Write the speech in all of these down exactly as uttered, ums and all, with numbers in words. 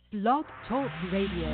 Blog Talk Radio.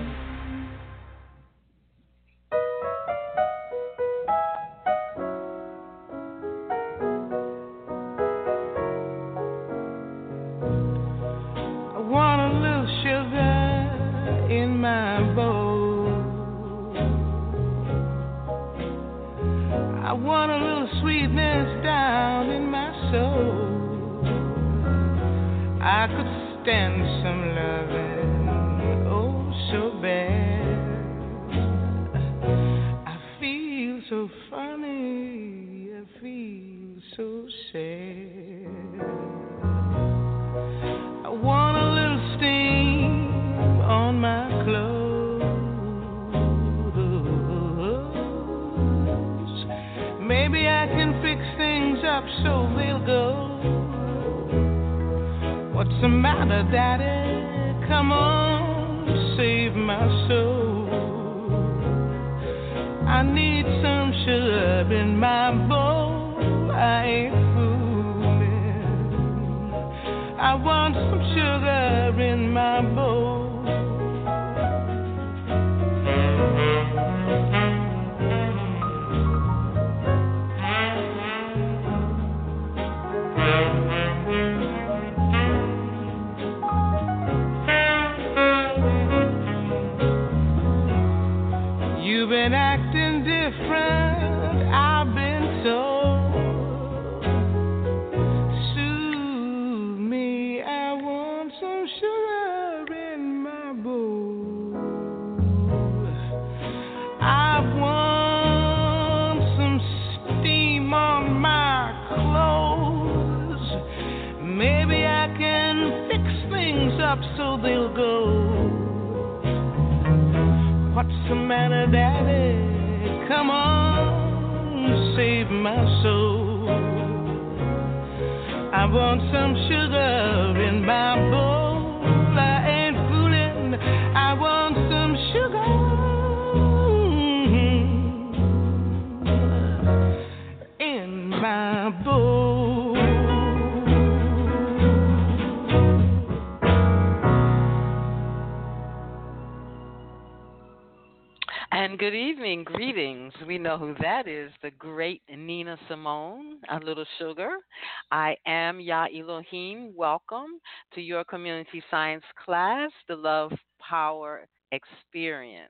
And good evening, greetings. We know who that is, the great Nina Simone, a little sugar. I am Ya Elohim. Welcome to your community science class, the Love Power Experience.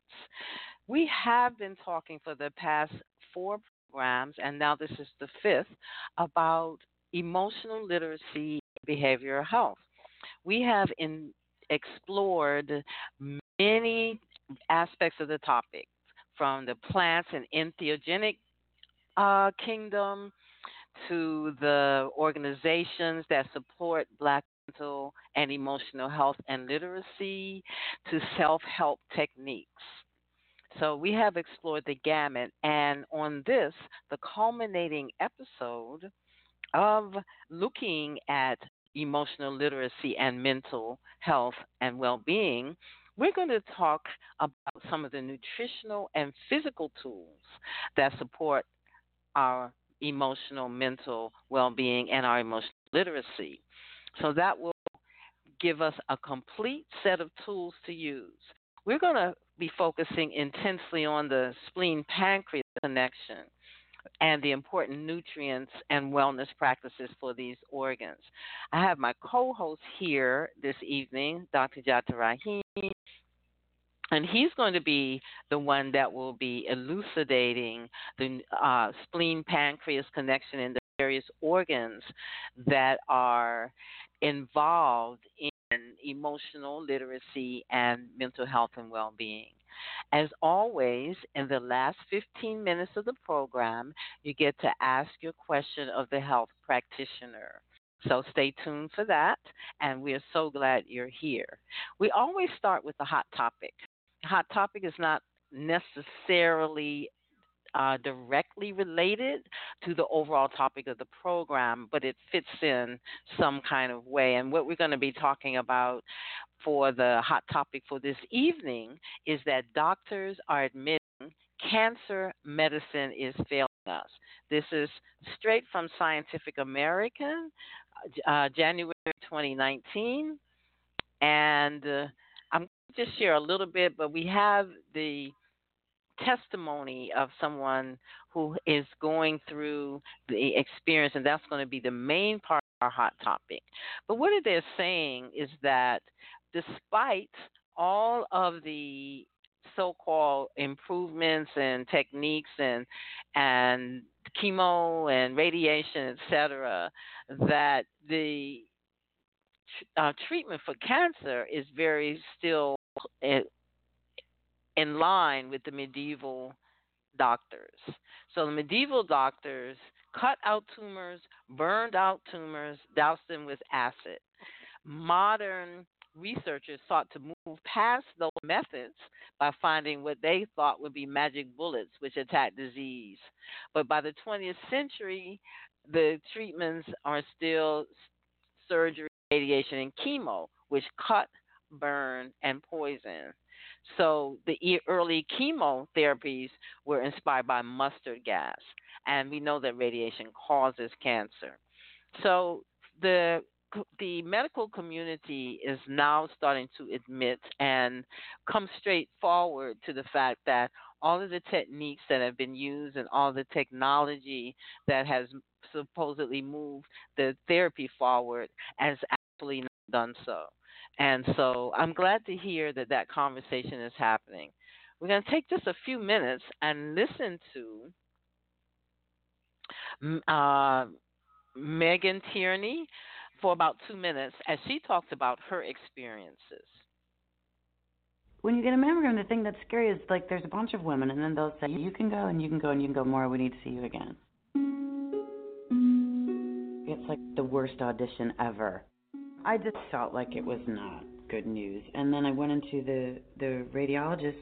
We have been talking for the past four programs, and now this is the fifth, about emotional literacy and behavioral health. We have in, explored many aspects of the topic, from the plants and entheogenic uh, kingdom to the organizations that support Black mental and emotional health and literacy to self-help techniques. So we have explored the gamut, and on this, the culminating episode of looking at emotional literacy and mental health and well-being, we're going to talk about some of the nutritional and physical tools that support our emotional, mental well-being and our emotional literacy. So that will give us a complete set of tools to use. We're going to be focusing intensely on the spleen-pancreas connection and the important nutrients and wellness practices for these organs. I have my co-host here this evening, Doctor Jata Rahim, and he's going to be the one that will be elucidating the uh, spleen-pancreas connection in the various organs that are involved in emotional literacy and mental health and well-being. As always, in the last fifteen minutes of the program, you get to ask your question of the health practitioner. So stay tuned for that, and we are so glad you're here. We always start with the hot topic. Hot topic is not necessarily uh, directly related to the overall topic of the program, but it fits in some kind of way. And what we're going to be talking about for the hot topic for this evening is that doctors are admitting cancer medicine is failing us. This is straight from Scientific American, uh, January twenty nineteen, and uh, I'm going to just share a little bit, but we have the testimony of someone who is going through the experience, and that's going to be the main part of our hot topic. But what they're saying is that despite all of the so-called improvements and techniques and and chemo and radiation, et cetera, that the uh, treatment for cancer is very still in, in line with the medieval doctors. So the medieval doctors cut out tumors, burned out tumors, doused them with acid. Modern researchers sought to move past those methods by finding what they thought would be magic bullets which attack disease. But by the twentieth century, the treatments are still surgery, radiation, and chemo, which cut, burn, and poison. So the e- early chemotherapies were inspired by mustard gas, and we know that radiation causes cancer. So the the medical community is now starting to admit and come straight forward to the fact that all of the techniques that have been used and all the technology that has supposedly moved the therapy forward has actually not done so. And so I'm glad to hear that that conversation is happening. We're going to take just a few minutes and listen to mm, uh, Megan Tierney for about two minutes as she talks about her experiences. When you get a mammogram, the thing that's scary is like there's a bunch of women, and then they'll say, you can go and you can go and you can go more. We need to see you again. It's like the worst audition ever. I just felt like it was not good news. And then I went into the, the radiologist.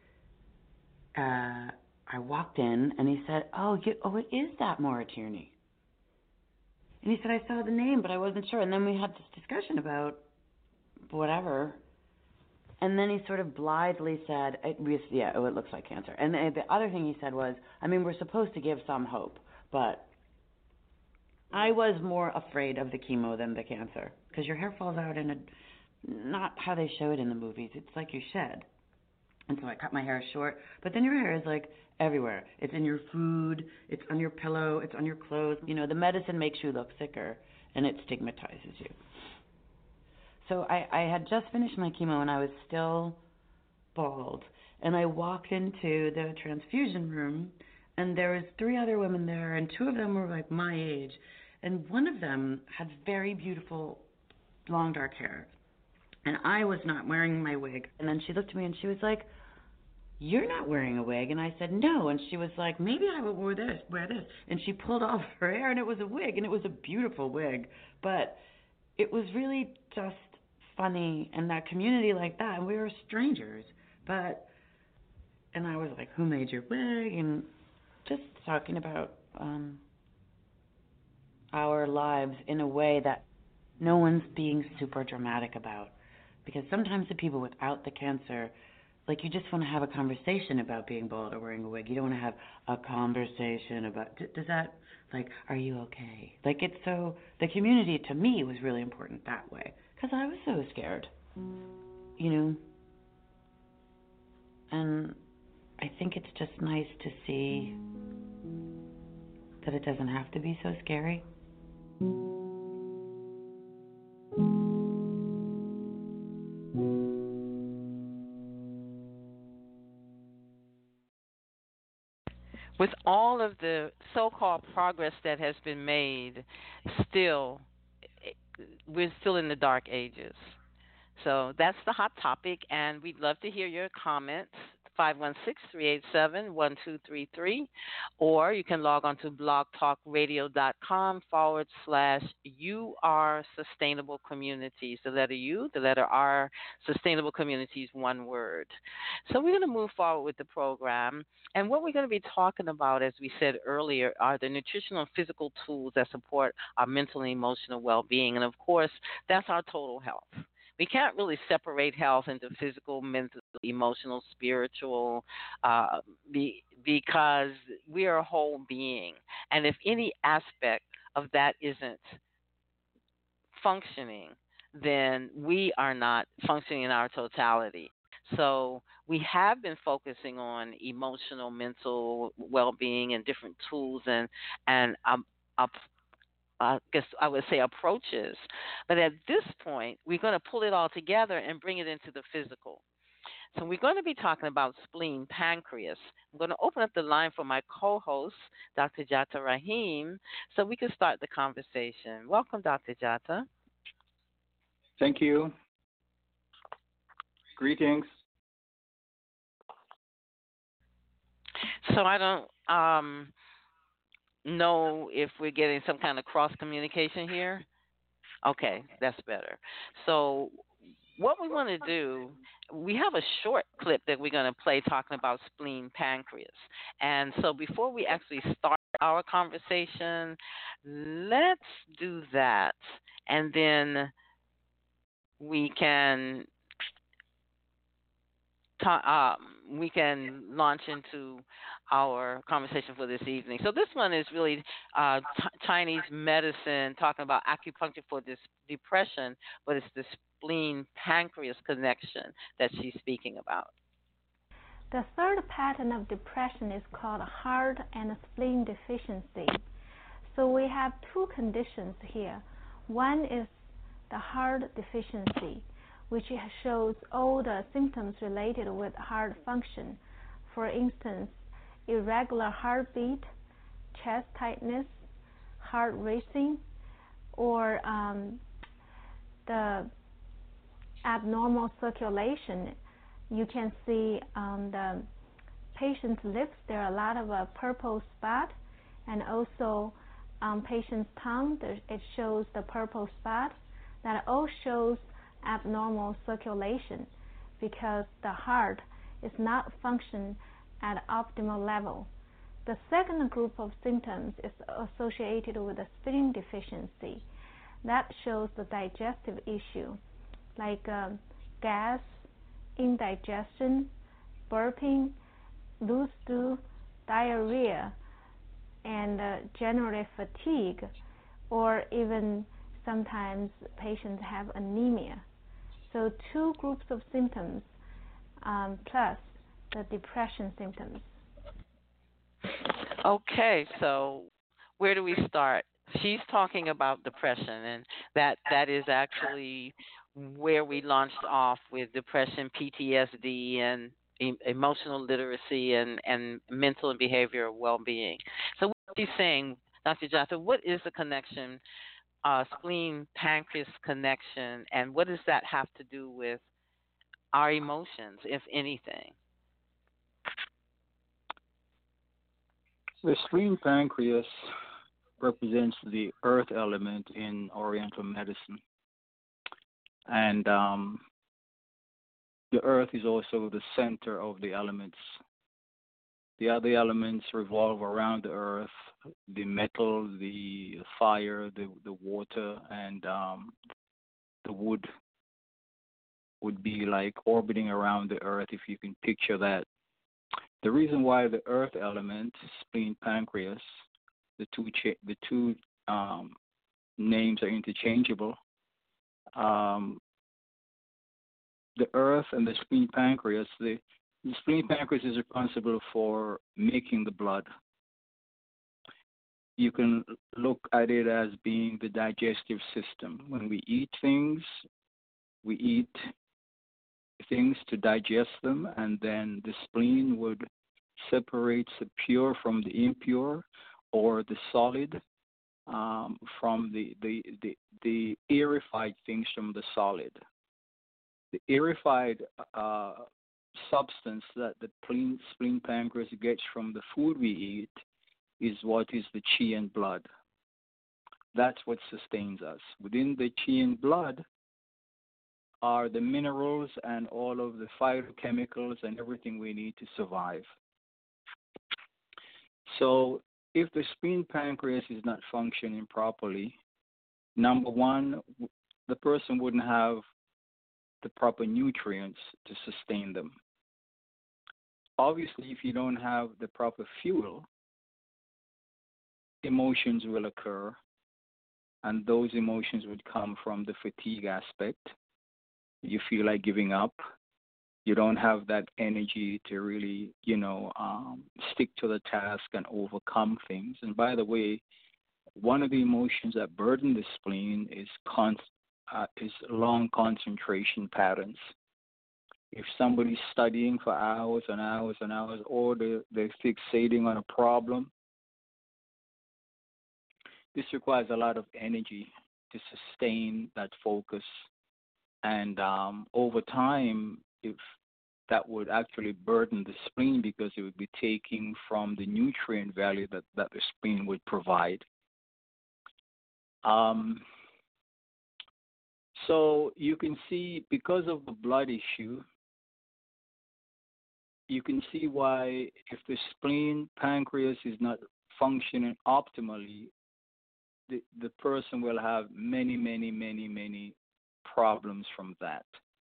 Uh, I walked in, and he said, oh, you, oh, it is that Maura Tierney. And he said, I saw the name, but I wasn't sure. And then we had this discussion about whatever. And then he sort of blithely said, it, yeah, oh, it looks like cancer. And the, the other thing he said was, I mean, we're supposed to give some hope, but I was more afraid of the chemo than the cancer, because your hair falls out in a, not how they show it in the movies. It's like you shed. And so I cut my hair short, but then your hair is like everywhere. It's in your food, it's on your pillow, it's on your clothes. You know, the medicine makes you look sicker, and it stigmatizes you. So I, I had just finished my chemo, and I was still bald. And I walked into the transfusion room, and there was three other women there, and two of them were like my age. And one of them had very beautiful long dark hair. And I was not wearing my wig. And then she looked at me and she was like, you're not wearing a wig. And I said, no. And she was like, maybe I would wear this, wear this. And she pulled off her hair, and it was a wig, and it was a beautiful wig. But it was really just funny in that community like that. And we were strangers. But, and I was like, who made your wig? And just talking about um, our lives in a way that no one's being super dramatic about. Because sometimes the people without the cancer, like, you just want to have a conversation about being bald or wearing a wig. You don't want to have a conversation about, does that, like, are you okay? Like, it's so, the community to me was really important that way. Because I was so scared, you know. And I think it's just nice to see that it doesn't have to be so scary. With all of the so-called progress that has been made, still, we're still in the dark ages. So that's the hot topic, and we'd love to hear your comments. five one six, three eight seven, one two three three, or you can log on to blogtalkradio.com forward slash UR Sustainable Communities. The letter U, the letter R, Sustainable Communities, one word. So we're going to move forward with the program, and what we're going to be talking about, as we said earlier, are the nutritional and physical tools that support our mental and emotional well-being, and of course, that's our total health. We can't really separate health into physical, mental, emotional, spiritual, uh, be, because we are a whole being. And if any aspect of that isn't functioning, then we are not functioning in our totality. So we have been focusing on emotional, mental well-being and different tools and and um, up, I guess I would say approaches. But at this point, we're going to pull it all together and bring it into the physical. So we're going to be talking about spleen, pancreas. I'm going to open up the line for my co-host, Doctor Jata Rahim, so we can start the conversation. Welcome, Doctor Jata. Thank you. Greetings. So I don't um, know if we're getting some kind of cross communication here. Okay, that's better. So what we want to do, we have a short clip that we're going to play talking about spleen, pancreas. And so before we actually start our conversation, let's do that. And then we can ta- um, we can launch into our conversation for this evening. So this one is really uh, t- Chinese medicine talking about acupuncture for this depression, but it's the spleen pancreas connection that she's speaking about. The third pattern of depression is called heart and spleen deficiency. So we have two conditions here. One is the heart deficiency, which shows all the symptoms related with heart function. For instance, irregular heartbeat, chest tightness, heart racing, or um, the abnormal circulation. You can see on the patient's lips there are a lot of uh, purple spot, and also on patient's tongue there, it shows the purple spot. That all shows abnormal circulation because the heart is not functioning at optimal level. The second group of symptoms is associated with the spleen deficiency. That shows the digestive issue, like um, gas, indigestion, burping, loose stool, diarrhea, and uh, generally fatigue, or even sometimes patients have anemia. So two groups of symptoms um, plus the depression symptoms. Okay, so where do we start? She's talking about depression, and that that is actually where we launched off with depression, P T S D, and e- emotional literacy, and, and mental and behavioral well-being. So what she's saying, Doctor Jata, what is the connection, uh, spleen pancreas connection, and what does that have to do with our emotions, if anything? The spleen pancreas represents the earth element in Oriental medicine. And um, the earth is also the center of the elements. The other elements revolve around the earth, the metal, the fire, the, the water, and um, the wood would be like orbiting around the earth, if you can picture that. The reason why the earth element, spleen, pancreas, the two cha- the two um, names are interchangeable. Um, the earth and the spleen pancreas, the, the spleen pancreas is responsible for making the blood. You can look at it as being the digestive system. When we eat things, we eat things to digest them, and then the spleen would separate the pure from the impure, or the solid um, from the, the, the, the aerified things from the solid. The aerified uh, substance that the spleen, spleen pancreas gets from the food we eat is what is the chi and blood. That's what sustains us. Within the chi and blood are the minerals and all of the phytochemicals and everything we need to survive. So if the spleen pancreas is not functioning properly, number one, the person wouldn't have the proper nutrients to sustain them. Obviously, if you don't have the proper fuel, emotions will occur, and those emotions would come from the fatigue aspect. You feel like giving up. You don't have that energy to really, you know, um, stick to the task and overcome things. And by the way, one of the emotions that burden the spleen is con- uh, is long concentration patterns. If somebody's studying for hours and hours and hours, or they're, they're fixating on a problem, this requires a lot of energy to sustain that focus. And um, over time, if that would actually burden the spleen because it would be taking from the nutrient value that, that the spleen would provide. Um, so you can see, because of the blood issue, you can see why if the spleen, pancreas is not functioning optimally, the, the person will have many, many, many, many problems from that.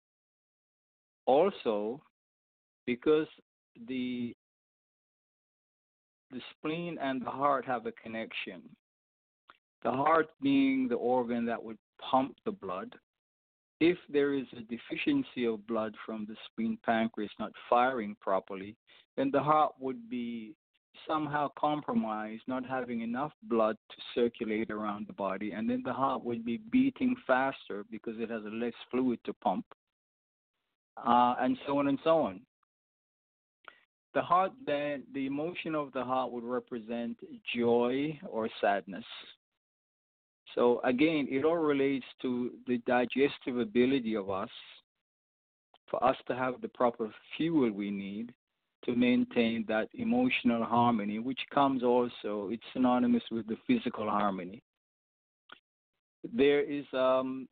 Also, because the the spleen and the heart have a connection, the heart being the organ that would pump the blood, if there is a deficiency of blood from the spleen pancreas not firing properly, then the heart would be somehow compromised, not having enough blood to circulate around the body, and then the heart would be beating faster because it has less fluid to pump, uh, and so on and so on. The heart, then, the emotion of the heart would represent joy or sadness. So again, it all relates to the digestive ability of us, for us to have the proper fuel we need to maintain that emotional harmony, which comes also, it's synonymous with the physical harmony. There is um,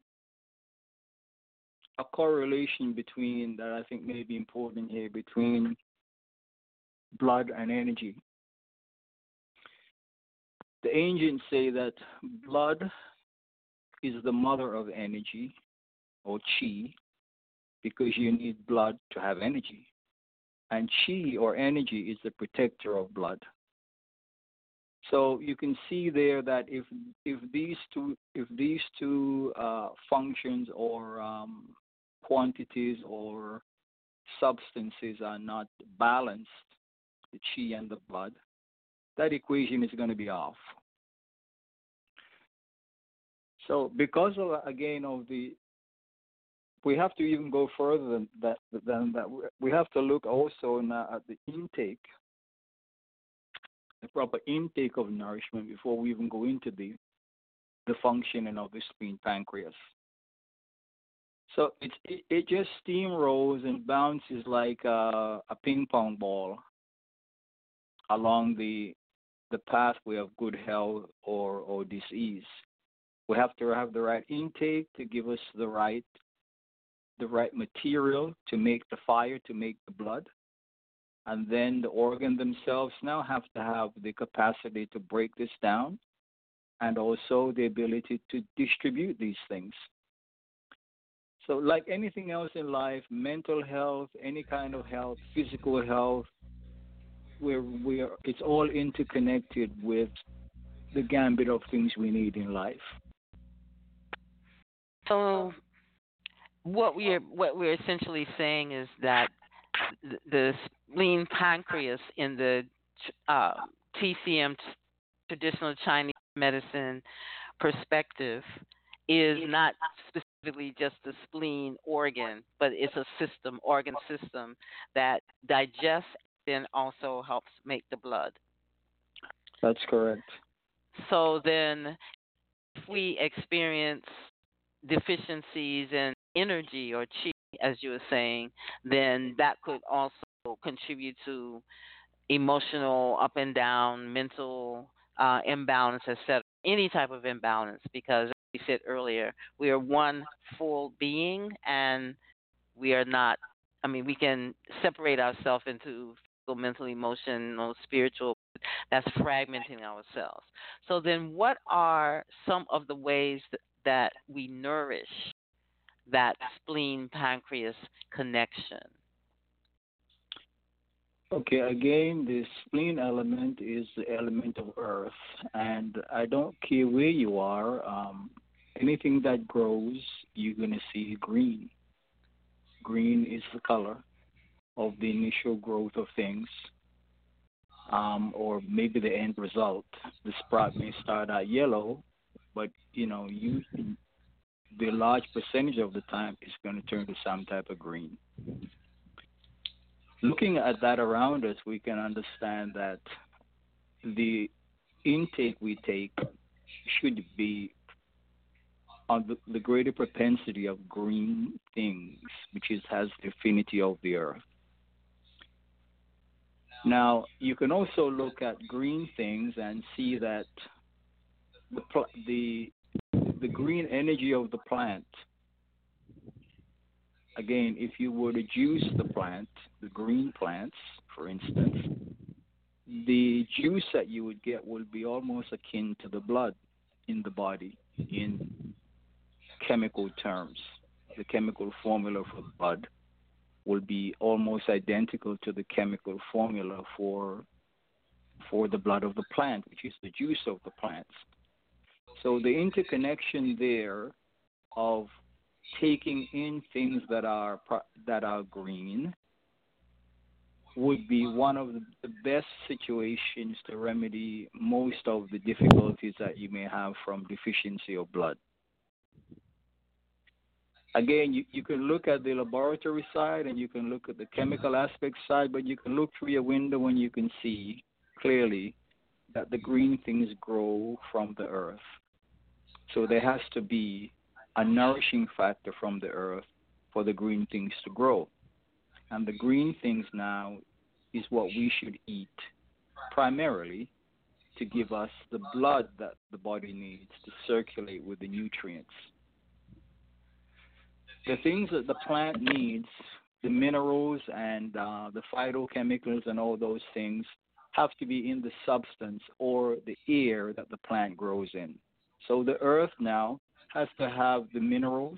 a correlation between, that I think may be important here, between blood and energy. The ancients say that blood is the mother of energy, or chi, because you need blood to have energy. And chi, or energy, is the protector of blood. So you can see there that if if these two if these two uh, functions or um, quantities or substances are not balanced, the chi and the blood, that equation is going to be off. So because of, again, of the, we have to even go further than that. Than that. We have to look also now at the intake, the proper intake of nourishment before we even go into the the functioning of the spleen pancreas. So it's, it it just steamrolls and bounces like a, a ping pong ball along the the pathway of good health or or disease. We have to have the right intake to give us the right the right material to make the fire, to make the blood. And then the organ themselves now have to have the capacity to break this down, and also the ability to distribute these things. So like anything else in life, mental health, any kind of health, physical health, we're, we're, it's all interconnected with the gambit of things we need in life. So what we're what we're essentially saying is that the spleen pancreas in the uh, T C M, traditional Chinese medicine perspective, is not specifically just the spleen organ, but it's a system, organ system that digests and also helps make the blood. That's correct. So then if we experience deficiencies in energy or chi, as you were saying, then that could also contribute to emotional up and down, mental uh, imbalance, et cetera. Any type of imbalance, because as we said earlier, we are one full being, and we are not, I mean, we can separate ourselves into physical, mental, emotional, spiritual. That's fragmenting ourselves. So then what are some of the ways that, that we nourish that spleen pancreas connection? Okay, again, the spleen element is the element of earth, and I don't care where you are. Um, anything that grows, you're gonna see green. Green is the color of the initial growth of things, um, or maybe the end result. The sprout may start out yellow, but you know, you the large percentage of the time is going to turn to some type of green. Looking at that around us, we can understand that the intake we take should be on the, the greater propensity of green things, which is has the affinity of the earth. Now, you can also look at green things and see that the pl- the the green energy of the plant. Again, if you were to juice the plant, the green plants, for instance, the juice that you would get will be almost akin to the blood in the body in chemical terms. The chemical formula for blood will be almost identical to the chemical formula for for the blood of the plant, which is the juice of the plants. So the interconnection there of taking in things that are that are green would be one of the best situations to remedy most of the difficulties that you may have from deficiency of blood. Again, you, you can look at the laboratory side and you can look at the chemical aspect side, but you can look through your window and you can see clearly that the green things grow from the earth. So there has to be a nourishing factor from the earth for the green things to grow. And the green things now is what we should eat primarily to give us the blood that the body needs to circulate with the nutrients. The things that the plant needs, the minerals and uh, the phytochemicals and all those things, have to be in the substance or the air that the plant grows in. So the earth now has to have the minerals,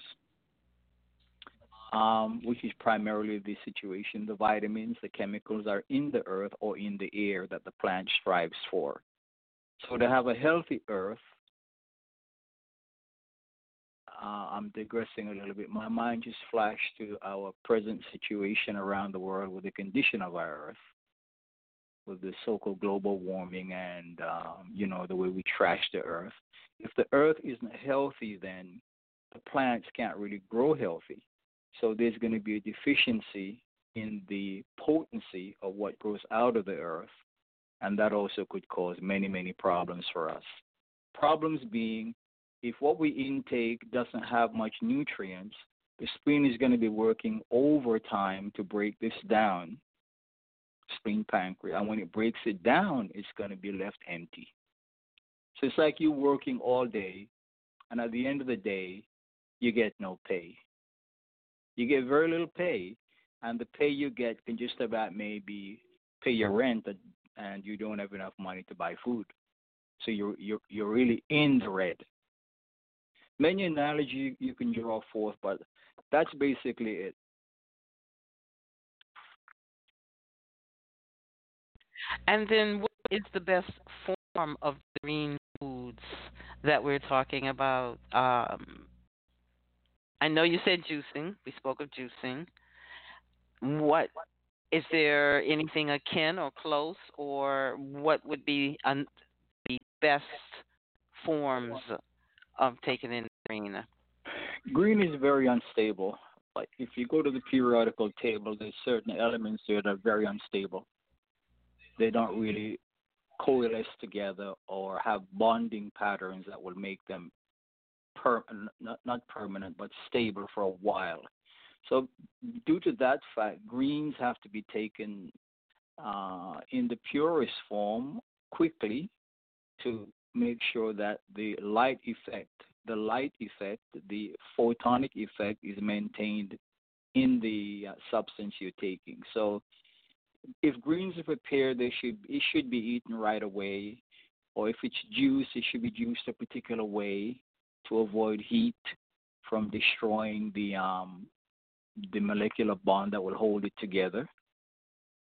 um, which is primarily the situation. The vitamins, the chemicals are in the earth or in the air that the plant strives for. So to have a healthy earth, uh, I'm digressing a little bit. My mind just flashed to our present situation around the world with the condition of our earth, with the so-called global warming and, um, you know, the way we trash the earth. If the earth isn't healthy, then the plants can't really grow healthy. So there's going to be a deficiency in the potency of what grows out of the earth, and that also could cause many, many problems for us. Problems being, if what we intake doesn't have much nutrients, the spleen is going to be working overtime to break this down, spleen pancreas, and when it breaks it down, it's going to be left empty. So it's like you working all day, and at the end of the day, you get no pay. You get very little pay, and the pay you get can just about maybe pay your rent, and you don't have enough money to buy food. So you're you're you're really in the red. Many analogy you can draw forth, but that's basically it. And then, what is the best form of green foods that we're talking about? Um, I know you said juicing. We spoke of juicing. What is there anything akin or close, or what would be an, the best forms of taking in green? Green is very unstable. Like if you go to the periodical table, there's certain elements there that are very unstable. They don't really coalesce together or have bonding patterns that will make them per not, not permanent but stable for a while. So due to that fact, greens have to be taken uh, in the purest form quickly to make sure that the light effect, the light effect, the photonic effect is maintained in the uh, substance you're taking. So if greens are prepared, they should it should be eaten right away, or if it's juiced, it should be juiced a particular way to avoid heat from destroying the um, the molecular bond that will hold it together.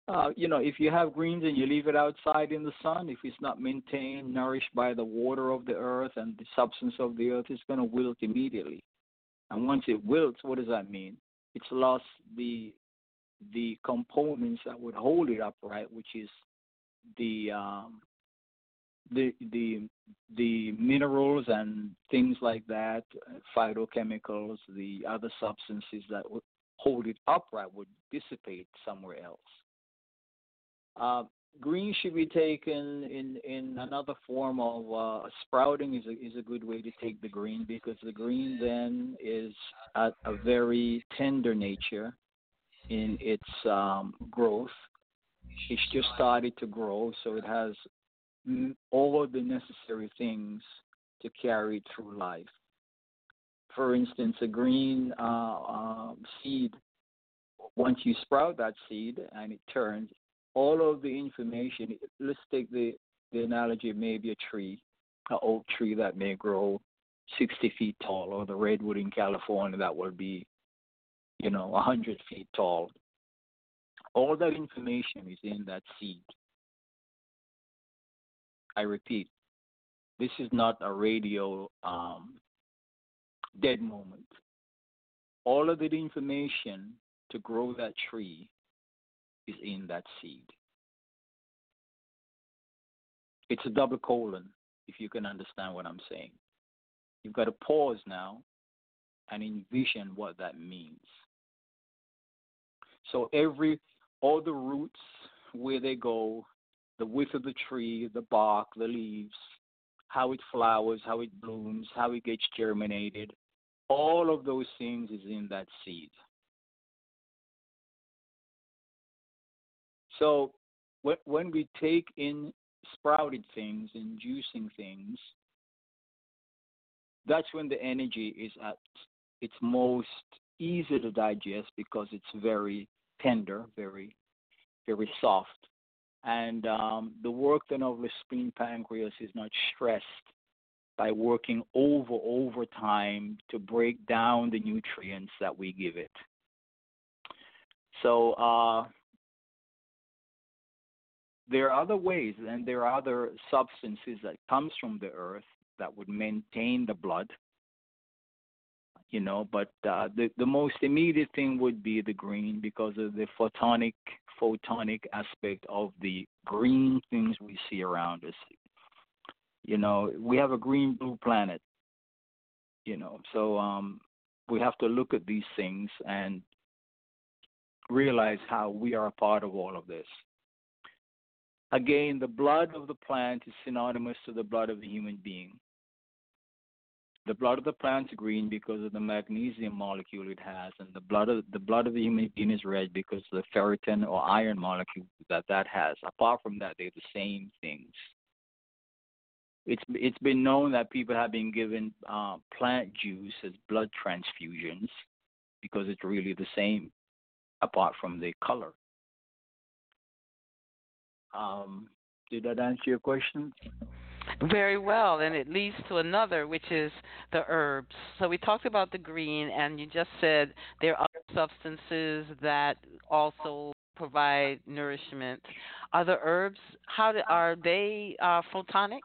Uh, you know, if you have greens and you leave it outside in the sun, if it's not maintained, nourished by the water of the earth and the substance of the earth, it's going to wilt immediately. And once it wilts, what does that mean? It's lost the the components that would hold it upright, which is the um, the the the minerals and things like that, phytochemicals, the other substances that would hold it upright would dissipate somewhere else. Uh, green should be taken in, in another form of uh, sprouting is a, is a good way to take the green, because the green then is at a very tender nature in its um, growth. It's just started to grow, so it has mm, all of the necessary things to carry it through life. For instance, a green uh, uh, seed, once you sprout that seed and it turns, all of the information, let's take the, the analogy of maybe a tree, an oak tree that may grow sixty feet tall, or the redwood in California that will be, you know, one hundred feet tall. All that information is in that seed. I repeat, this is not a radio um, dead moment. All of the information to grow that tree is in that seed. It's a double colon, if you can understand what I'm saying. You've got to pause now and envision what that means. So every, all the roots, where they go, the width of the tree, the bark, the leaves, how it flowers, how it blooms, how it gets germinated, all of those things is in that seed. So when we take in sprouted things and juicing things, that's when the energy is at its most easy to digest, because it's very tender, very, very soft. And um, the work then of the spleen pancreas is not stressed by working over, over time to break down the nutrients that we give it. So, uh, there are other ways, and there are other substances that comes from the earth that would maintain the blood, you know, but uh, the, the most immediate thing would be the green, because of the photonic, photonic aspect of the green things we see around us. You know, we have a green-blue planet, you know, so um, we have to look at these things and realize how we are a part of all of this. Again, the blood of the plant is synonymous to the blood of the human being. The blood of the plant is green because of the magnesium molecule it has, and the blood of the blood of the human being is red because of the ferritin or iron molecule that that has. Apart from that, they're the same things. It's it's been known that people have been given uh, plant juice as blood transfusions because it's really the same, apart from the color. Um, did that answer your question? Very well, and it leads to another, which is the herbs. So we talked about the green, and you just said there are other substances that also provide nourishment. Are the herbs, how do, are they uh, photonic?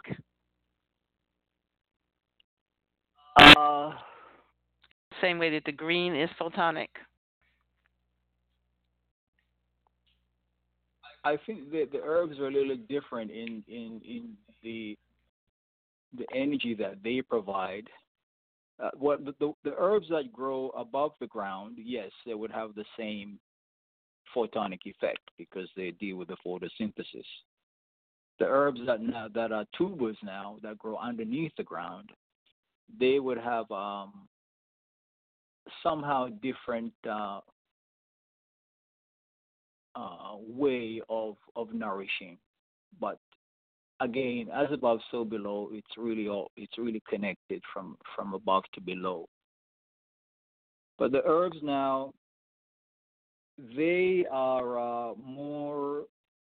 Uh, Same way that the green is photonic? I think that the herbs are a little different in, in, in the the energy that they provide. Uh, what the, the the herbs that grow above the ground, yes, they would have the same photonic effect because they deal with the photosynthesis. The herbs that now, that are tubers now that grow underneath the ground, they would have um, somehow different uh, uh, way of of nourishing, but again, as above, so below. It's really all. It's really connected from from above to below. But the herbs now, they are uh, more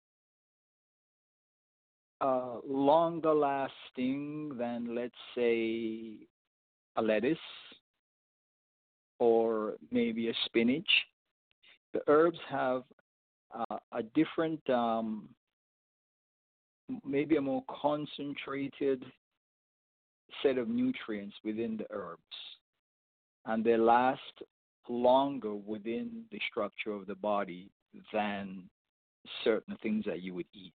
uh, longer lasting than, let's say, a lettuce or maybe a spinach. The herbs have uh, a different, um, maybe a more concentrated set of nutrients within the herbs, and they last longer within the structure of the body than certain things that you would eat.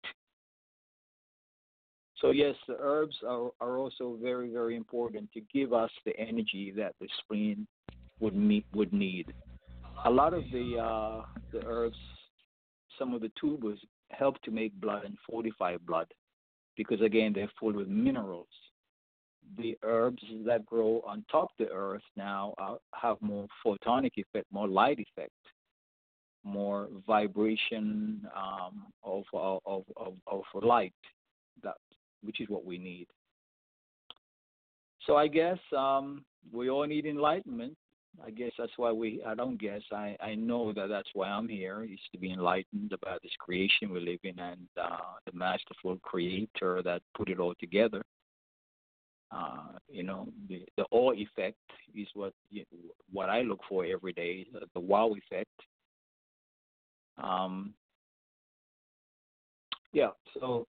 So yes, the herbs are, are also very, very important to give us the energy that the spleen would meet, would need. A lot of the uh, the herbs, some of the tubers help to make blood and fortify blood because again they're full with minerals. The herbs that grow on top of the earth now are, have more photonic effect, more light effect, more vibration um, of, of of of light, that which is what we need. So I guess um, we all need enlightenment. I guess that's why we. I don't guess. I, I know that that's why I'm here, is to be enlightened about this creation we live in and uh, the masterful creator that put it all together. Uh, you know, the, the awe effect is what you, what I look for every day, the, the wow effect. Um, yeah, so.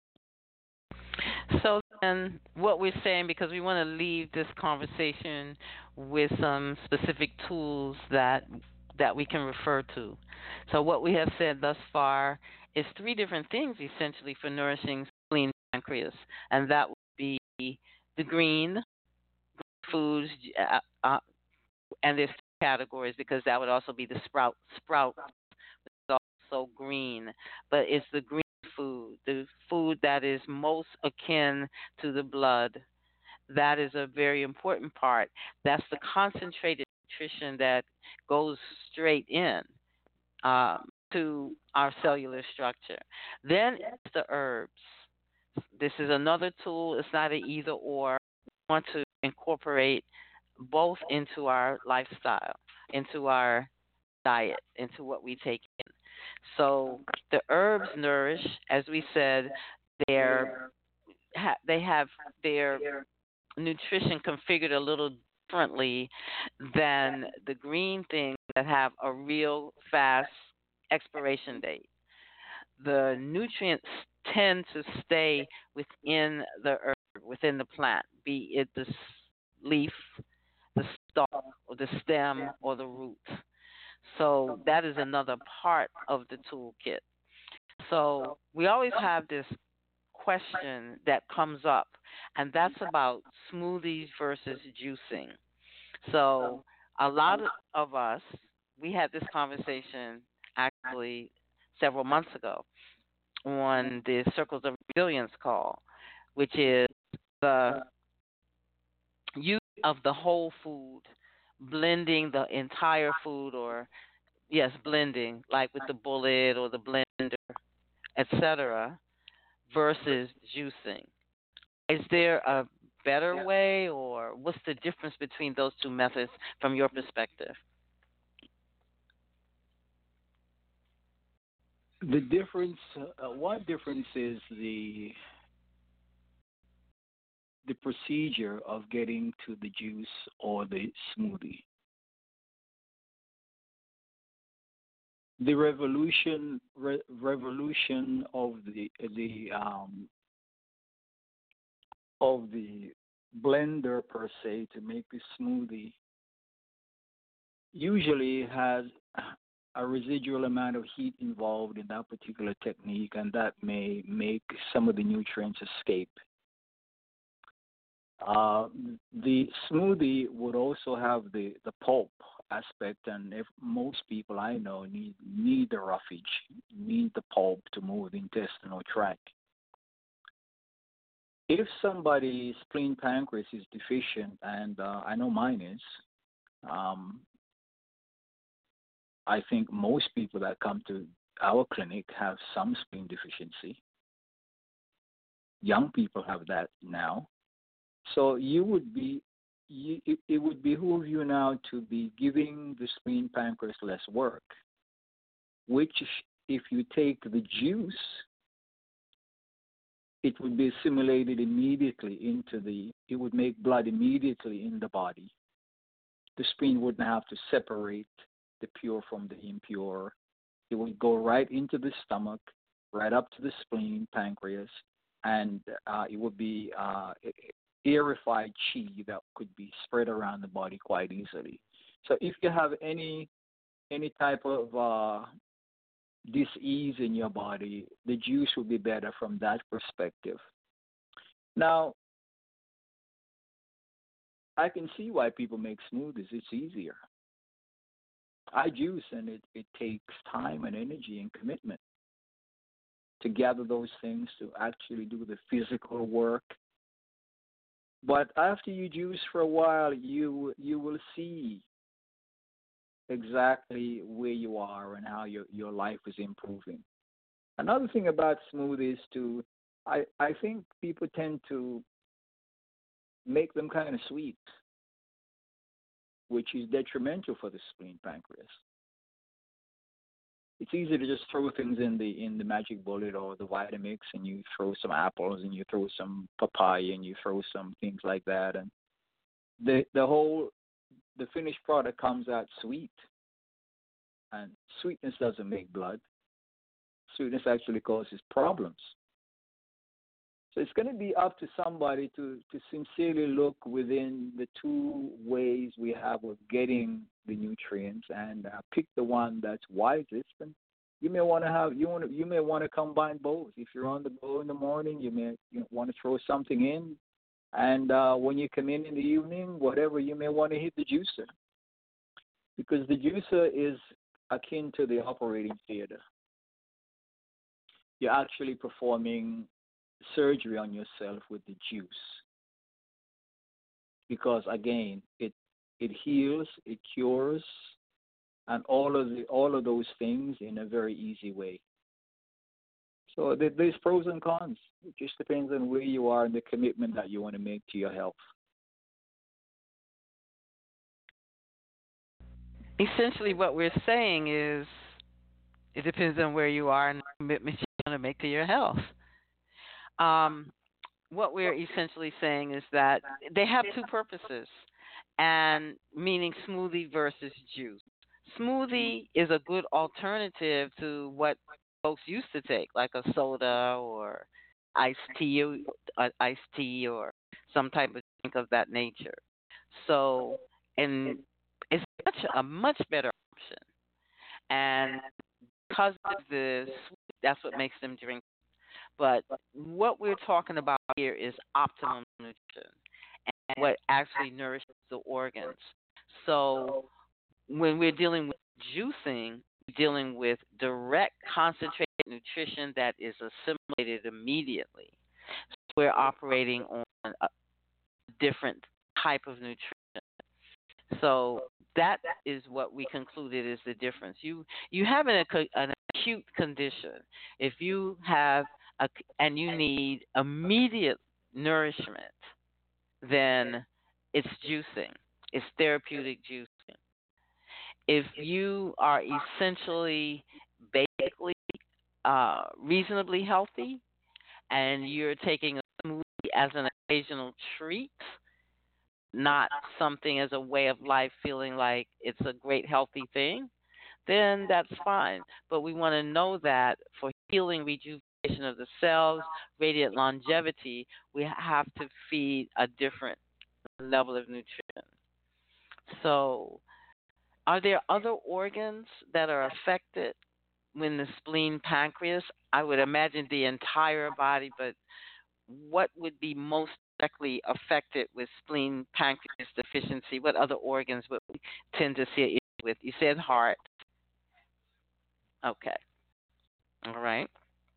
So then what we're saying, because we want to leave this conversation with some specific tools that that we can refer to. So what we have said thus far is three different things essentially for nourishing spleen pancreas, and that would be the green foods, uh, uh, and there's two categories because that would also be the sprout sprout, which is also green, but it's the green food, the food that is most akin to the blood. That is a very important part. That's the concentrated nutrition that goes straight in um, to our cellular structure. Then it's the herbs. This is another tool. It's not an either or. We want to incorporate both into our lifestyle, into our diet, into what we take in. So the herbs nourish, as we said, they're, ha- they have their nutrition configured a little differently than the green things that have a real fast expiration date. The nutrients tend to stay within the herb, within the plant, be it the leaf, the stalk, or the stem, or the root. So that is another part of the toolkit. So we always have this question that comes up, and that's about smoothies versus juicing. So a lot of us, we had this conversation actually several months ago on the Circles of Resilience call, which is the use of the whole food, blending the entire food, or yes, blending, like with the bullet or the blender, et cetera, versus juicing. Is there a better way, or what's the difference between those two methods from your perspective? The difference, uh, one difference is the the procedure of getting to the juice or the smoothie. The revolution, re- revolution of the the um, of the blender per se to make the smoothie usually has a residual amount of heat involved in that particular technique, and that may make some of the nutrients escape. Uh, the smoothie would also have the, the pulp aspect, and if most people I know need need the roughage, need the pulp to move the intestinal tract. If somebody's spleen pancreas is deficient, and uh, I know mine is, um, I think most people that come to our clinic have some spleen deficiency. Young people have that now. So you would be, you, it, it would behoove you now to be giving the spleen pancreas less work, which if you take the juice, it would be assimilated immediately into the, it would make blood immediately in the body. The spleen wouldn't have to separate the pure from the impure It would go right into the stomach, right up to the spleen, pancreas, and uh, it would be uh, aerified chi that could be spread around the body quite easily. So if you have any any type of uh, dis-ease in your body, the juice will be better from that perspective. Now, I can see why people make smoothies. It's easier. I juice, and it, it takes time and energy and commitment to gather those things, to actually do the physical work. But after you juice for a while, you you will see exactly where you are and how your, your life is improving. Another thing about smoothies too, I, I think people tend to make them kind of sweet, which is detrimental for the spleen pancreas. It's easy to just throw things in the in the magic bullet or the Vitamix, and you throw some apples and you throw some papaya and you throw some things like that, and the the whole the finished product comes out sweet. And sweetness doesn't make blood. Sweetness actually causes problems. So it's going to be up to somebody to, to sincerely look within the two ways we have of getting the nutrients and uh, pick the one that's wisest. And you may want to have you want to, you may want to combine both. If you're on the go in the morning, you may you want to throw something in, and uh, when you come in in the evening, whatever, you may want to hit the juicer, because the juicer is akin to the operating theater. You're actually performing surgery on yourself with the juice, because again, it it heals, it cures, and all of the all of those things in a very easy way. So there's pros and cons. It just depends on where you are and the commitment that you want to make to your health. Essentially, what we're saying is it depends on where you are and the commitment you want to make to your health. Um, what we're essentially saying is that they have two purposes, and meaning smoothie versus juice. Smoothie is a good alternative to what folks used to take, like a soda or iced tea, uh, iced tea, or some type of drink of that nature. So, and it's much a much better option, and because of the sweet, that's what makes them drink. But what we're talking about here is optimum nutrition and what actually nourishes the organs. So when we're dealing with juicing, we're dealing with direct concentrated nutrition that is assimilated immediately. So we're operating on a different type of nutrition. So that is what we concluded is the difference. You you have an, an acute condition. If you have a, and you need immediate nourishment, then it's juicing. It's therapeutic juicing. If you are essentially basically uh, reasonably healthy and you're taking a smoothie as an occasional treat, not something as a way of life, feeling like it's a great healthy thing, then that's fine. But we want to know that for healing, rejuvenation of the cells, radiant longevity, we have to feed a different level of nutrition. So, are there other organs that are affected when the spleen, pancreas? I would imagine the entire body, but what would be most directly affected with spleen, pancreas deficiency? What other organs would we tend to see an issue with? You said heart. Okay. All right.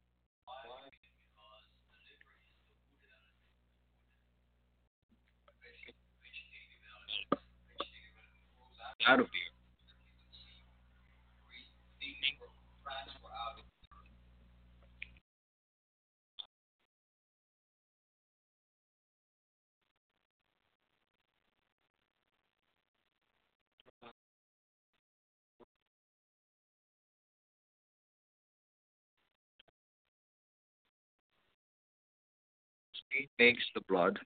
Out of here. It makes the blood.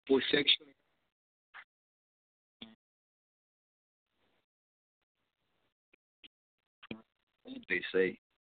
homosexual. They say.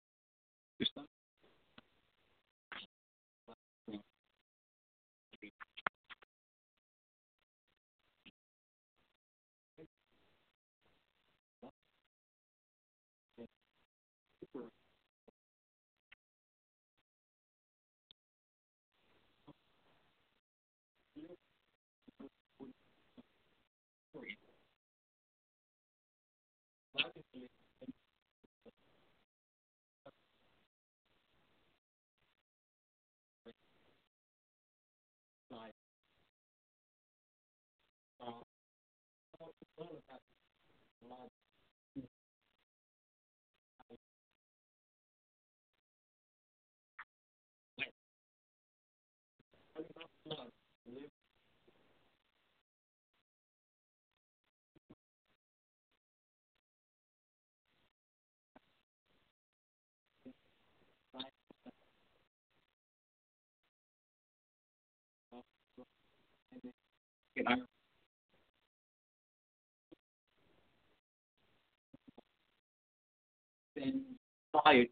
Inspired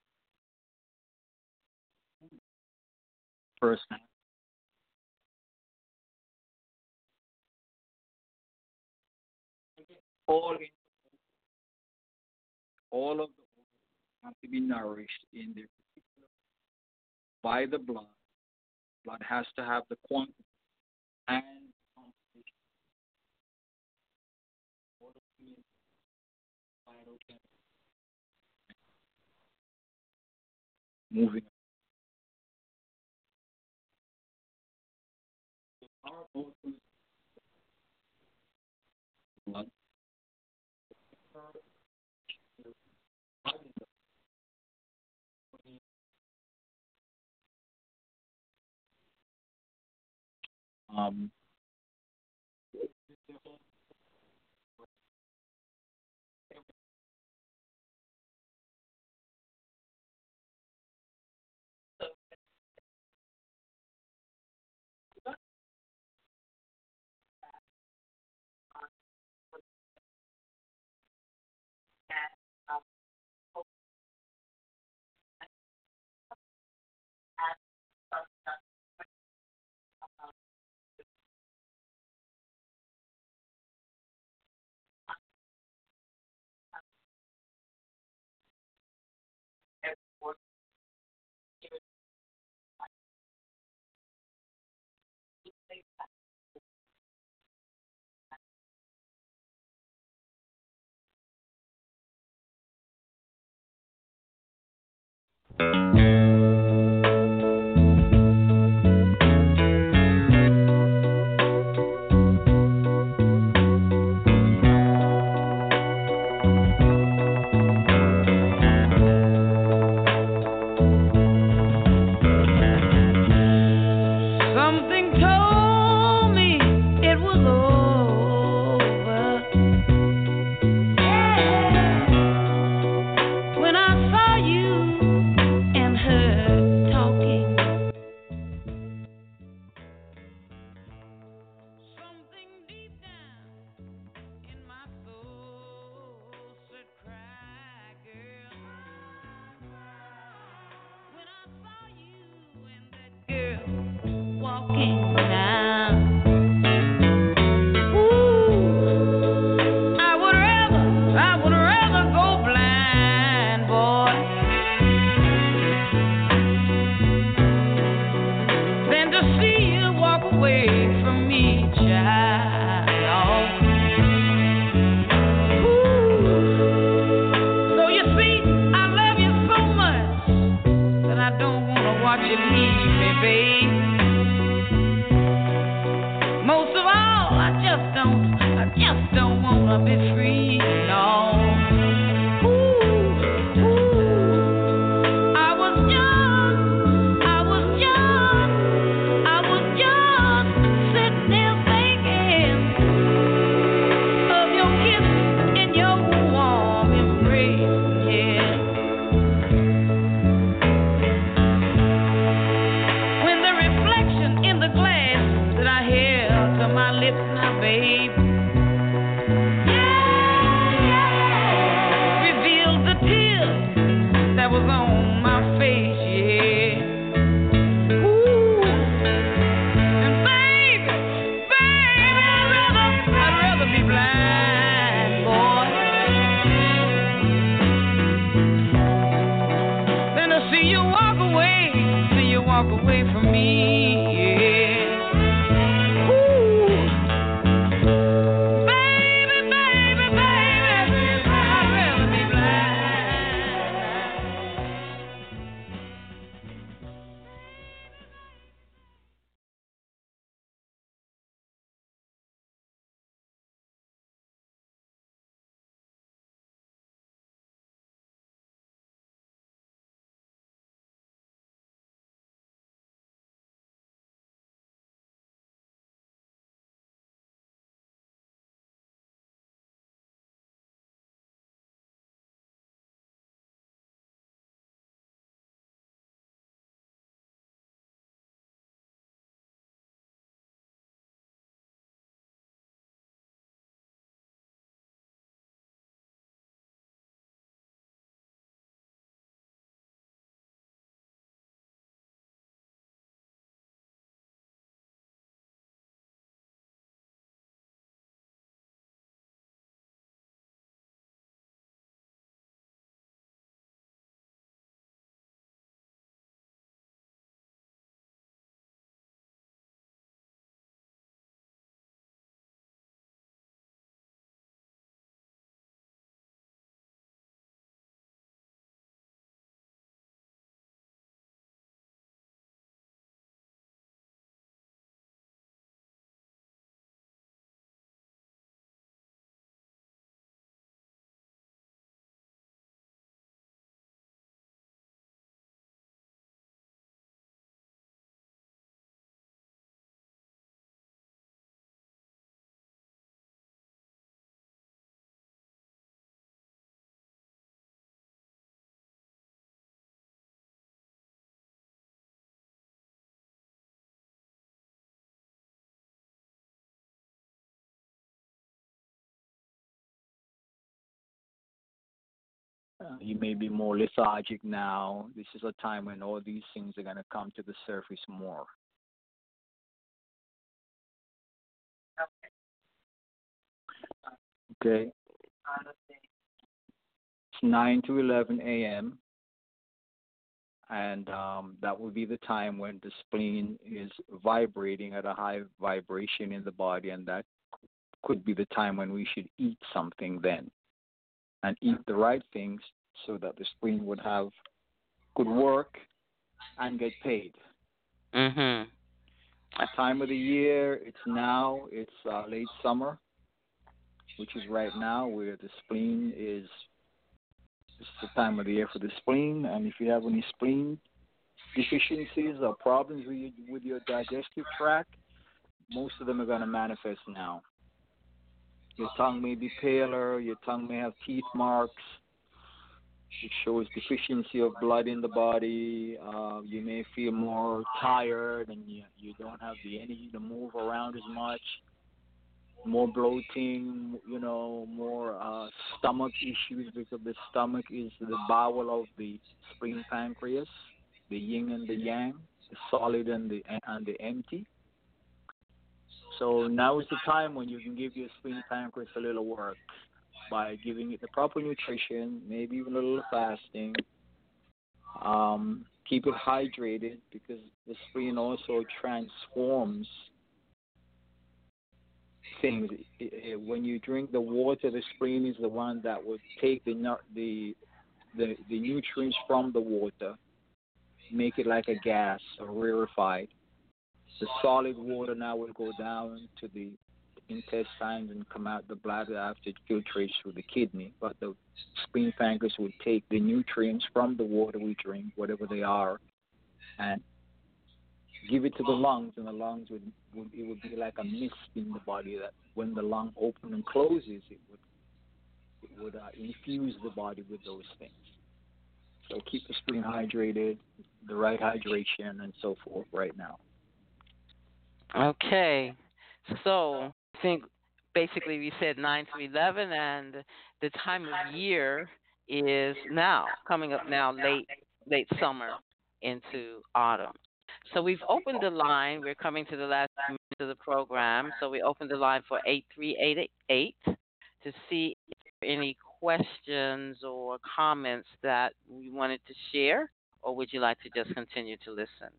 person. All all of the have to be nourished in the by the blood. Blood has to have the quantity and moving blood. Um, When the reflection in the glass that I held now, babe. Yeah, yeah. Revealed the tears that was on my face, yeah. Ooh. And baby, baby, I'd rather, I'd rather be blind, boy, than to see you walk away, see you walk away from me, yeah. Uh, you may be more lethargic now. This is a time when all these things are going to come to the surface more. Okay. It's nine to eleven a.m. and um, that will be the time when the spleen is vibrating at a high vibration in the body, and that could be the time when we should eat something then, and eat the right things so that the spleen would have good work and get paid. Mhm. The time of the year, it's now, it's uh, late summer, which is right now, where the spleen is, it's the time of the year for the spleen, and if you have any spleen deficiencies or problems with your, with your digestive tract, most of them are going to manifest now. Your tongue may be paler, your tongue may have teeth marks. It shows deficiency of blood in the body. Uh, you may feel more tired and you, you don't have the energy to move around as much. More bloating, you know, more uh, stomach issues, because the stomach is the bowel of the spleen pancreas, the yin and the yang, the solid and the and the empty. So now is the time when you can give your spleen pancreas a little work by giving it the proper nutrition, maybe even a little fasting. Um, keep it hydrated, because the spleen also transforms things. It, it, when you drink the water, the spleen is the one that would take the the the, the nutrients from the water, make it like a gas or rarefied. The solid water now will go down to the intestines and come out the bladder after it filtrates through the kidney. But the spleen pancreas would take the nutrients from the water we drink, whatever they are, and give it to the lungs, and the lungs would, would it would be like a mist in the body that when the lung opens and closes, it would it would uh, infuse the body with those things. So keep the spleen hydrated, the right hydration, and so forth right now. Okay. So think basically we said nine to eleven, and the time of year is now, coming up now, late late summer into autumn. So we've opened the line. We're coming to the last minute of the program. So we opened the line for eight three eight eight to see if there are any questions or comments that you wanted to share, or would you like to just continue to listen?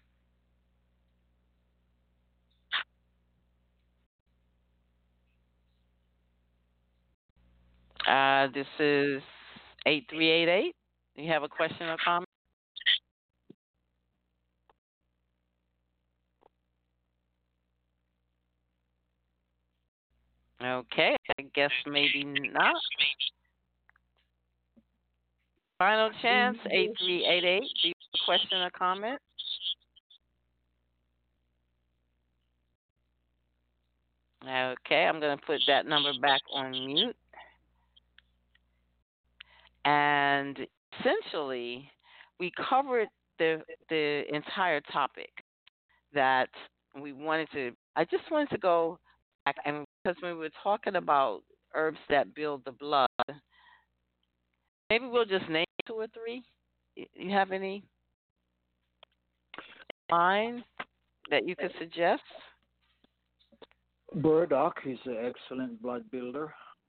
Uh, this is eight three eight eight. Do you have a question or comment? Okay, I guess maybe not. Final chance, eight three eight eight. Do you have a question or comment? Okay, I'm going to put that number back on mute. And essentially, we covered the the entire topic that we wanted to. I just wanted to go back, and because we were talking about herbs that build the blood, maybe we'll just name two or three. You have any in mind that you could suggest? Burdock is an excellent blood builder.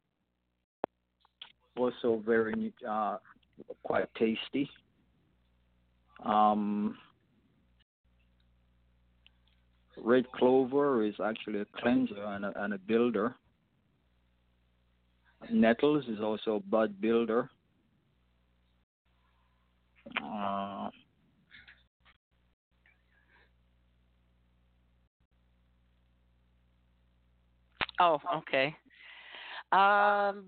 Also very uh, quite tasty. Um, red clover is actually a cleanser and a, and a builder. Nettles is also a blood builder. Uh, Oh, okay. Um,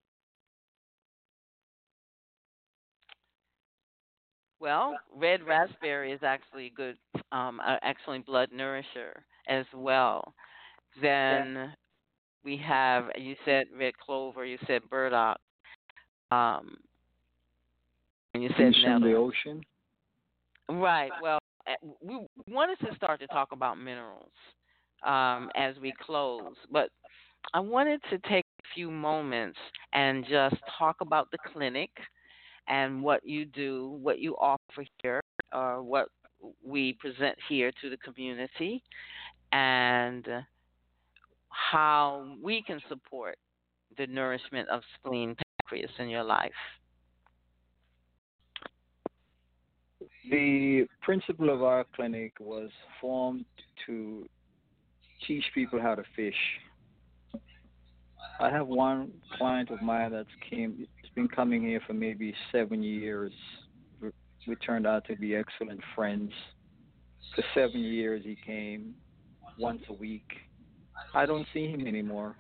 well, red raspberry is actually good, um, an excellent blood nourisher as well. Then we have, you said red clover, you said burdock, um, and you said fish in the nettle. ocean. Right. Well, eh, we wanted to start to talk about minerals um, as we close, but I wanted to take a few moments and just talk about the clinic and what you do, what you offer here, or what we present here to the community, and how we can support the nourishment of spleen pancreas in your life. The principle of our clinic was formed to teach people how to fish. I have one client of mine that's came. It's been coming here for maybe seven years. We we turned out to be excellent friends. For seven years, he came once a week. I don't see him anymore.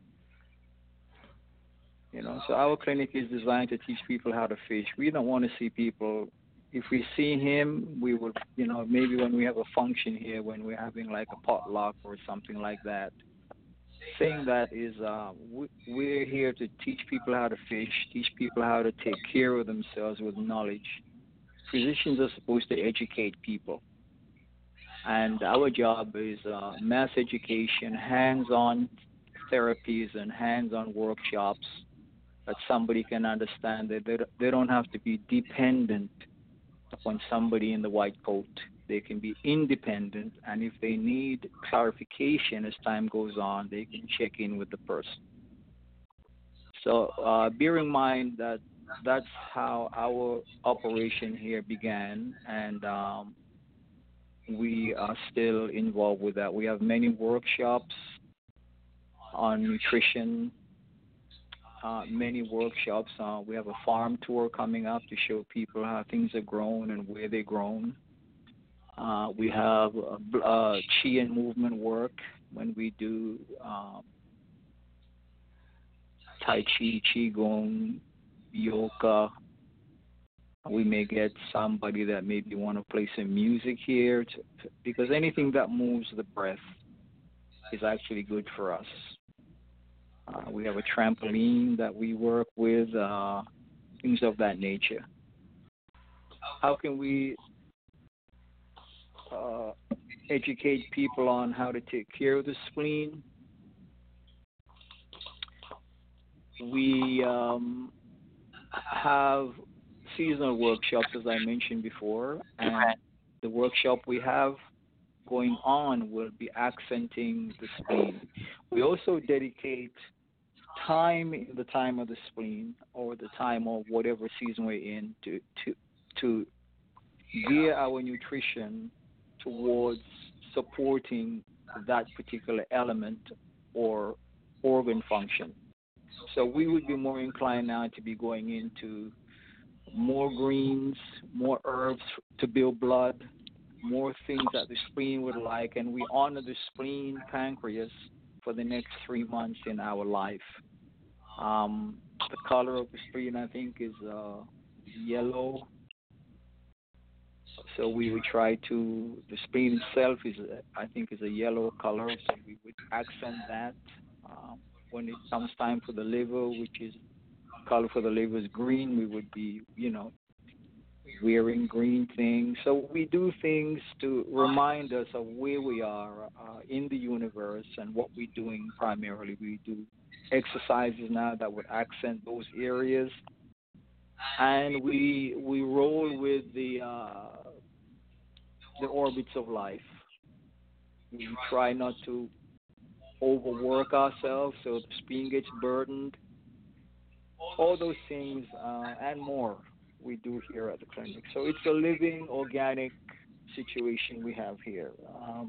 You know, so our clinic is designed to teach people how to fish. We don't want to see people. If we see him, we would, you know, maybe when we have a function here, when we're having like a potluck or something like that. Saying that is, uh, we, we're here to teach people how to fish, teach people how to take care of themselves with knowledge. Physicians are supposed to educate people, and our job is uh, mass education, hands-on therapies, and hands-on workshops that somebody can understand that they they don't have to be dependent upon somebody in the white coat. They can be independent, and if they need clarification as time goes on, they can check in with the person. So uh, bear in mind that that's how our operation here began, and um, we are still involved with that. We have many workshops on nutrition, uh, many workshops. Uh, we have a farm tour coming up to show people how things are grown and where they're grown. Uh, we have uh, uh, chi and movement work when we do um, Tai Chi, Qigong, yoga. We may get somebody that maybe want to play some music here, to, because anything that moves the breath is actually good for us. Uh, we have a trampoline that we work with, uh, things of that nature. How can we uh, educate people on how to take care of the spleen? we um, have seasonal workshops, as I mentioned before, and the workshop we have going on will be accenting the spleen. We also dedicate time in the time of the spleen or the time of whatever season we're in to to to gear our nutrition towards supporting that particular element or organ function. So we would be more inclined now to be going into more greens, more herbs to build blood, more things that the spleen would like, and we honor the spleen, pancreas for the next three months in our life. Um, the color of the spleen, I think, is uh, yellow. So we would try to, the spleen itself is, I think, is a yellow color, so we would accent that. Um, when it comes time for the liver, which is, color for the liver is green, we would be, you know, wearing green things. So we do things to remind us of where we are uh, in the universe and what we're doing primarily. We do exercises now that would accent those areas. And we we roll with the uh, the orbits of life. We try not to overwork ourselves so the spleen gets burdened. All those things uh, and more we do here at the clinic. So it's a living, organic situation we have here. Um,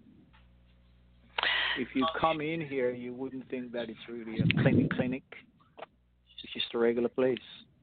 if you come in here, you wouldn't think that it's really a clinic clinic. It's just a regular place.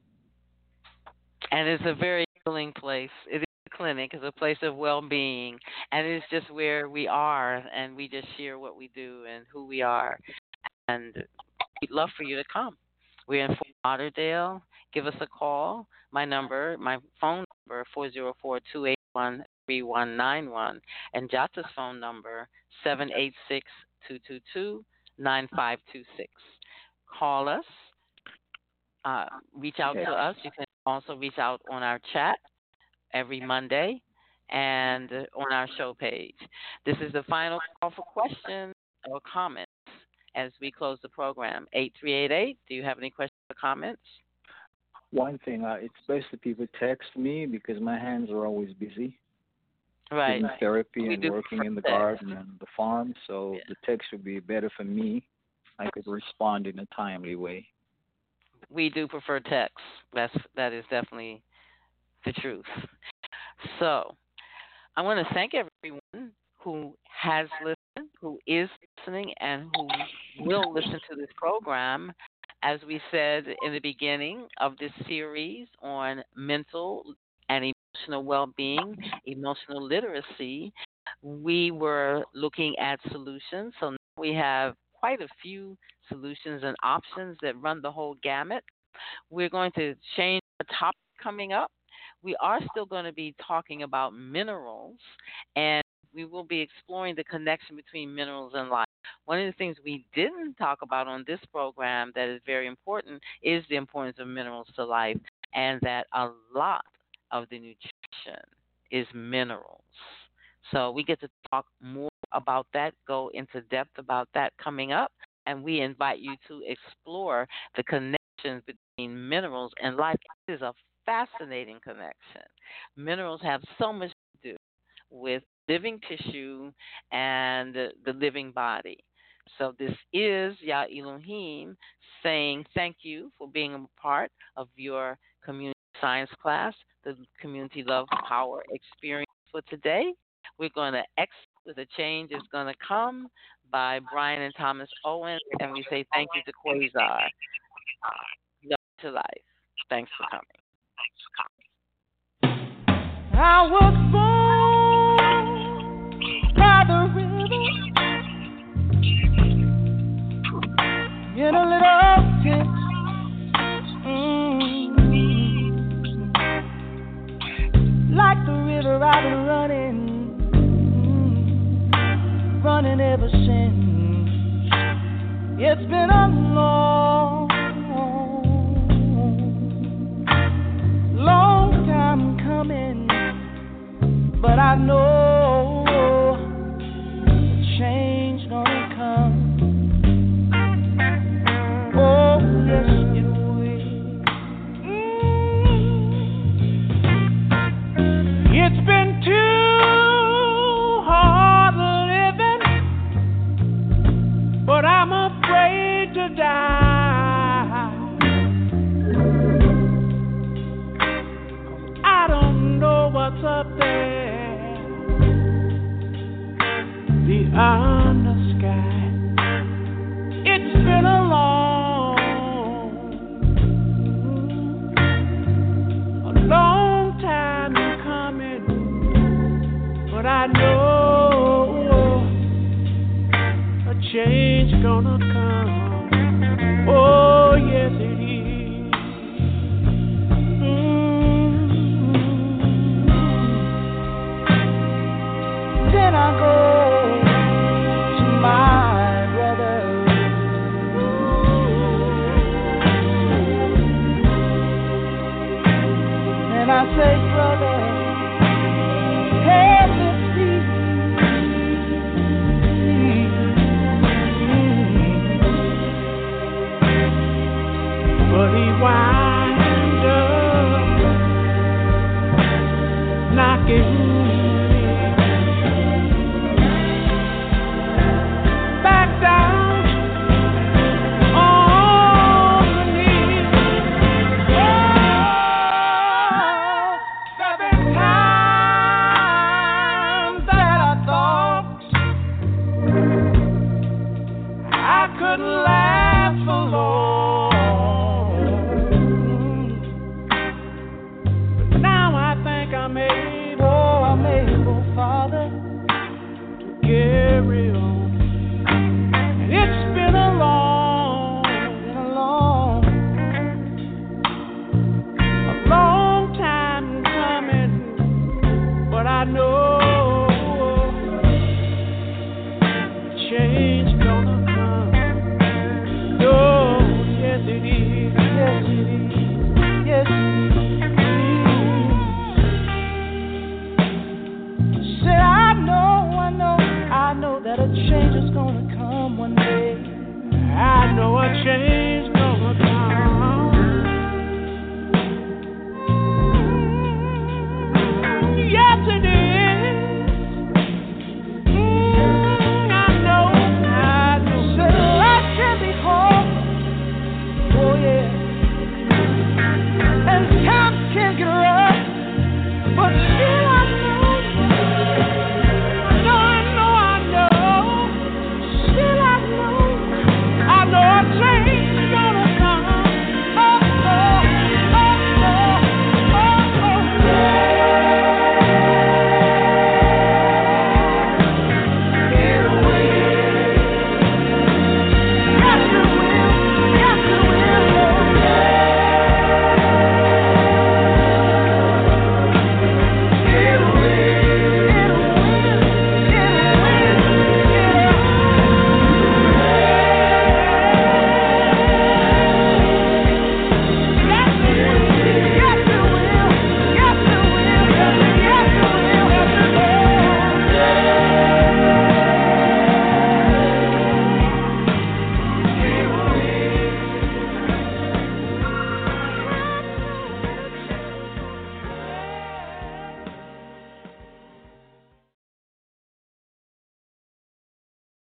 And it's a very healing place. It is a clinic. It's a place of well-being. And it's just where we are, and we just share what we do and who we are. And we'd love for you to come. We're in Fort Lauderdale. Give us a call. My number, my phone number, four zero four, two eight one, three one nine one. And Jata's phone number, seven eight six, two two two, nine five two six. Call us. Uh, reach out to us. You can also reach out on our chat every Monday and on our show page. This is the final call for questions or comments as we close the program. eight three eight eight, do you have any questions or comments? One thing, uh, it's best that people text me because my hands are always busy. Right. Doing therapy We and do working in the text. garden and the farm, so Yeah. the text would be better for me. I could respond in a timely way. We do prefer text. That's that is definitely the truth. So I want to thank everyone who has listened, who is listening, and who will listen to this program. As we said in the beginning of this series on mental and emotional well-being, emotional literacy, we were looking at solutions. So now we have quite a few solutions and options that run the whole gamut. We're going to change the topic coming up. We are still going to be talking about minerals, and we will be exploring the connection between minerals and life. One of the things we didn't talk about on this program that is very important is the importance of minerals to life, and that a lot of the nutrition is minerals. So we get to talk more about that, go into depth about that coming up, and we invite you to explore the connections between minerals and life. It is a fascinating connection. Minerals have so much to do with living tissue and the living body. So this is Yah Elohim saying thank you for being a part of your community science class, the Community Love Power Experience for today. We're going to exit with A Change Is Going to Come by Brian and Thomas Owens, and we say thank you to Quasar. Love to life. Thanks for coming. I was born by the river in a little tent. Mm-hmm. Like the river I've been running, mm-hmm. running ever since. It's been a long, long time coming. But I know change gonna come. Oh, yes, to die. I don't know what's up there beyond the sky. It's been a long, a long time coming, but I know a change gonna come. Oh yes it is. Mm-hmm. Then I go to my brother. And I say, brother, help me please. But he wind up knocking back down on the knees. Oh, seven times that I thought I could last for long, but now I think I'm able, I'm able, Father, to carry on. And it's been a long, been a long, a long time coming, but I know change gonna come. Oh, yes it is, yes it is, yes it is. Said I know, I know, I know that a change is gonna come one day. I know a change gonna come. Yes it is. Mm, I know, I know. Said life can be hard. Oh yeah. And times can get rough. But still I know. I know, I know, I know. Still I know. I know a change